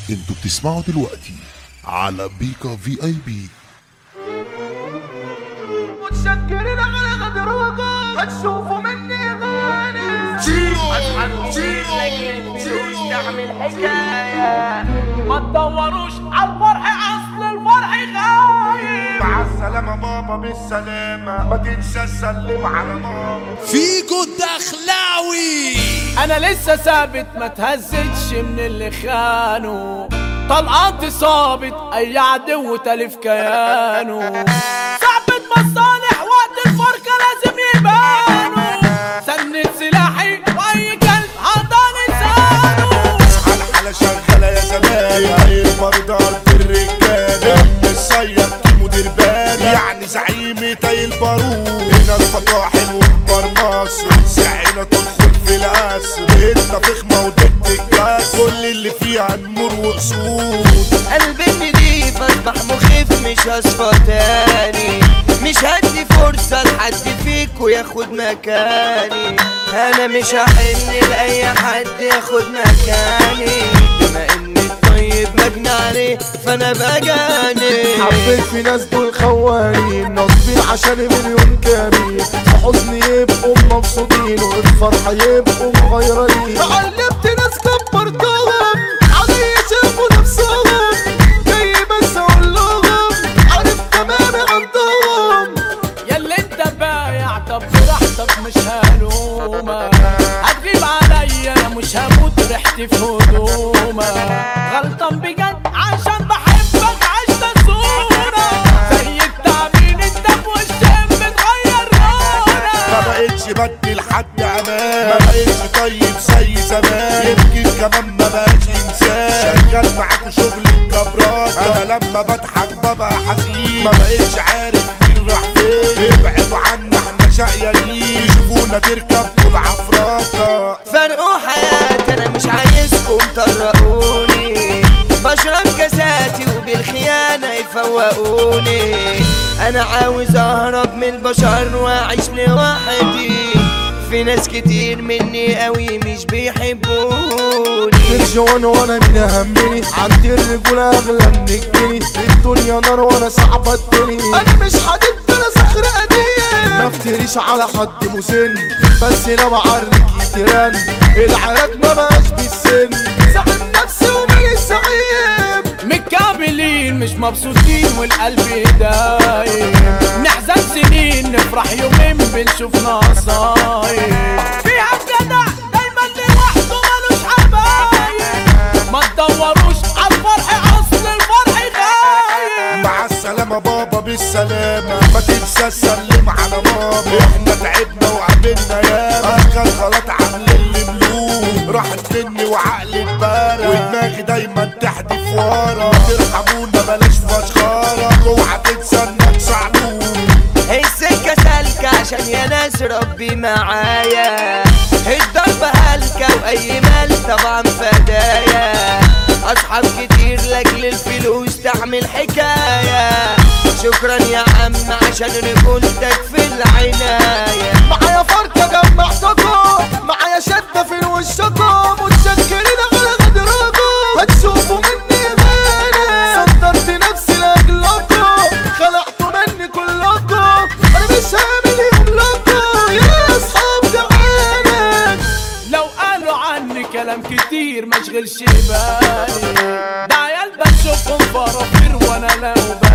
انتوا بتسمعوا دلوقتي على بيكا في اي بي. متشكرين على غدركم، هتشوفوا مني غانم. اصحى كتير لكن مش تعمل حكاية، ما تدوروش عالفرح اصل الفرح غايب. مع السلامة بابا بالسلامة، ما تنسى تسلم على ماما. فيجو الدخلاوي انا لسه ثابت ما تهزتش من اللي خانوا، طلقات صابت اي عدو تلف كيانه. صعبة مصالح وقت الفرقة لازم يبانوا، سند سلاحي واي كلب هضان لسانه. الحالة شغالة يا زمالة، المرضى الرجالة، الصياد مدير بالة، يعني زعيمة البارود. هنا الفطاحل وكبار مصر، سعينا تدخل في القصر. هنا فخمة ودت الكاس، كل اللي فيها نمور واسود. قلبي نضيف اصبح مخيف، مش هصفى تاني، مش هدي فرصة لحد فيكو ياخد مكاني. انا مش هحن لاي حد ياخد مكاني، بما اني الطيب مجني عليه فانا بجاني. حبيت في ناس دول خوانين، ناصبين عشان مليون كريم. في حزن يبقوا مبسوطين، وفي فرحة يبقوا مغيرين. علمت ناس كبرتهم علي شافوا نفسهم، جاي بس اقول لهم عارف تمام عندهم. ياللي انت بايع طب براحتك مش هلومك، هتغيب عليا انا مش هموت ريحتي في هدومك. غلطان بجد عشان بحبك عشت صورة، زي التعبين انت في وشهم بتغير لونك. ما بقتش بدي لحد امان، ما بقتش طيب زي زمان. يمكن كمان ما بقاش انسان، شغال معاكوا شغل الجبرات. انا لما بضحك ببقى حزين، ما بقتش عارف مين راح فين. ابعدوا عنا احنا شقيانين، يشوفونا تركب طول عفراته. فرقوا حياتي انا مش عايزكم طرقوني، بشرب كاساتي وبالخيانة يفوقوني. انا عاوز اهرب من البشر واعيش لوحدي، في ناس كتير مني قوي مش بيحبوني. ترجعون وانا من همني، عندي الرجولة اغلى من الجنيه. الدنيا نار وانا صعبة الدنيا، انا مش حديد انا صخر قديم. ما افتريش على حد مسن، بس انا بعرك يترن. العراك ما بقاش بالسن، زعل نفسي ومالي سعيب. متكابلين مش مبسوطين والقلب دايم، نحزن سنين نفرح يومين بنشوف نصايب. فيها الجدع دايما لوحده ملوش حبايب، ما تدوروش عالفرح اصل الفرح غايب. مع السلامة بابا بالسلامة، ما تنسى تسلم على ماما. احنا تعبنا وقابلنا ياما، كان غلط عاملين اللي ملوك. راحت مني وعقلي اتبارى، ودماغي دايما تحدف ورا. ترحمونا بلاش فشخارة، اوعى تنسى انك صعلوك. السكة سالكة عشان يا ناس ربي معايا، الضربة هلكة واي مال طبعا فدايا. اصحاب كتير لاجل الفلوس تعمل حكاية، شكرا يا عم عشان رجولتك في العناية. معايا فرقة جمعتكم، معايا شدة في وشكم. متشكرين على غدركم، هتشوفوا مني غانا. صدرت نفسي لاجلكم، خلعتوا مني كلكم. انا مش هعمل يوم لكم يا اصحاب جعانة. لو قالوا عني كلام كتير مشغلش بالي، ده عيال بشوفهم فرافير وانا لا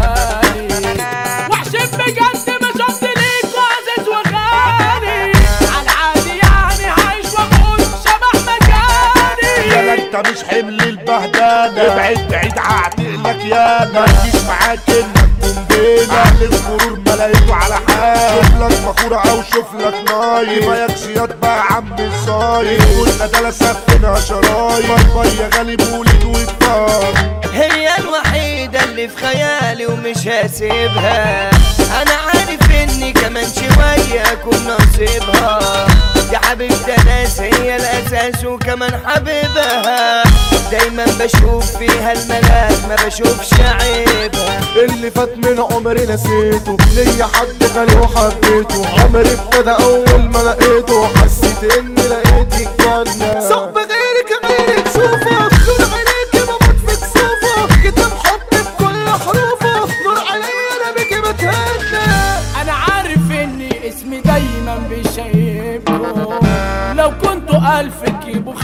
بالي. وحشين بجد مش قصدي ليك وعزيز وغالي، عالعادي يعني عايش واقول شبح مكاني. يالا انت مش حمل البهدلة، ابعد بعيد هعتقلك يالا. متجيش معاك انك قنبلة، اهل الغرور ملايته على حال. شوف لك مخورة او شوف لك نايم، كفاياك شياط بقى يا عم الصايم. قلنا ده لا سفنها شرايط، باي باي يا غالي مولد واتفاق. هي الوحيدة اللي في خيالي ومش هسيبها، انا عارف اني كمان شوية اكون نصيبها. يا حبيبتي ناس هي الاساس وكمان حبيبها، دايما بشوف فيها الملاك ما بشوفش عيبها. اللي فات من عمري نسيته، ليا حد غالي وحبيته. عمري ابتدى اول ما لقيته، حسيت اني لقيت الجنة. صعب غيرك غيرك شوفك، دول عينيك بموت في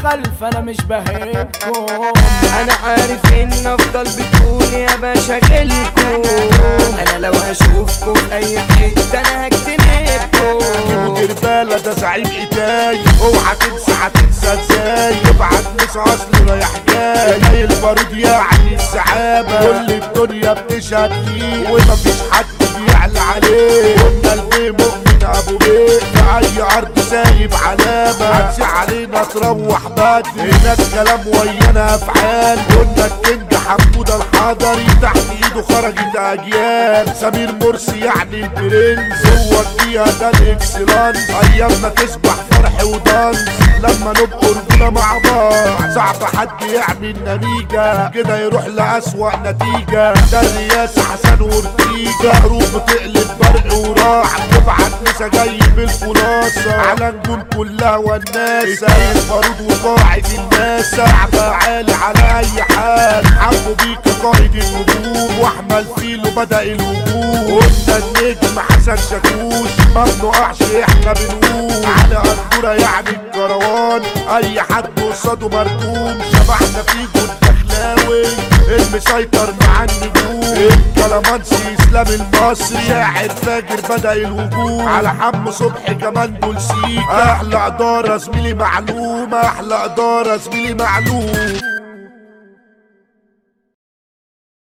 خلف انا مش بهيبكم. انا عارف ان افضل بتقول يا باشا غلكم، انا لو هشوفكم في اي حته انا هجتنبكم. مدير بالة ده زعيم ايداي، اوعى تنسى هتنسى ازاي، ابعت مش اصل رايح جاي، زي البارود يعني السحابة، كل الدنيا بتشهد ليه ومفيش حد بيعلى عليه، قلنا البيه مؤمن ابو بيه في اي ارض سايب علامة، هتسي علينا تروح بدري، هناك كلام ويانا افعال، قلنا الكينج حمودة الحضري تحت ايده خرجت اجيال، سمير مرسي يعني البرنس هو فيها ده الاكسلانس، ايامنا تسبح فرح ودانس لما نبقى رجولة مع بعض، صعب حد يعمل نتيجة كده يروح لأسوأ نتيجة، ده الرئاسة حسن وارتيجة، حروب بتقلب برق وراح، تبعت نسا جاي بالخلاصة على نجوم كلها والناسة، البارود وقاعد الناس صعبة عالي على اي حال، حبوا بيك قائد النجوم واحمل فيلو بدأ الهجوم، قلنا النجم حسن شاكوش ما بنقعش احنا بنقوم، على قدورة يعني الكروان اي حد قصاده مركوم، شبعنا فيه جود دخلاوي المسيطر مع النجوم، الكلامانسي اسلام المصري شاعر فاجر بدأ الهجوم، على حمو صبحي كمان دول سيكا، احلى ادارة زميلي معلومة، احلى ادارة زميلي معلوم.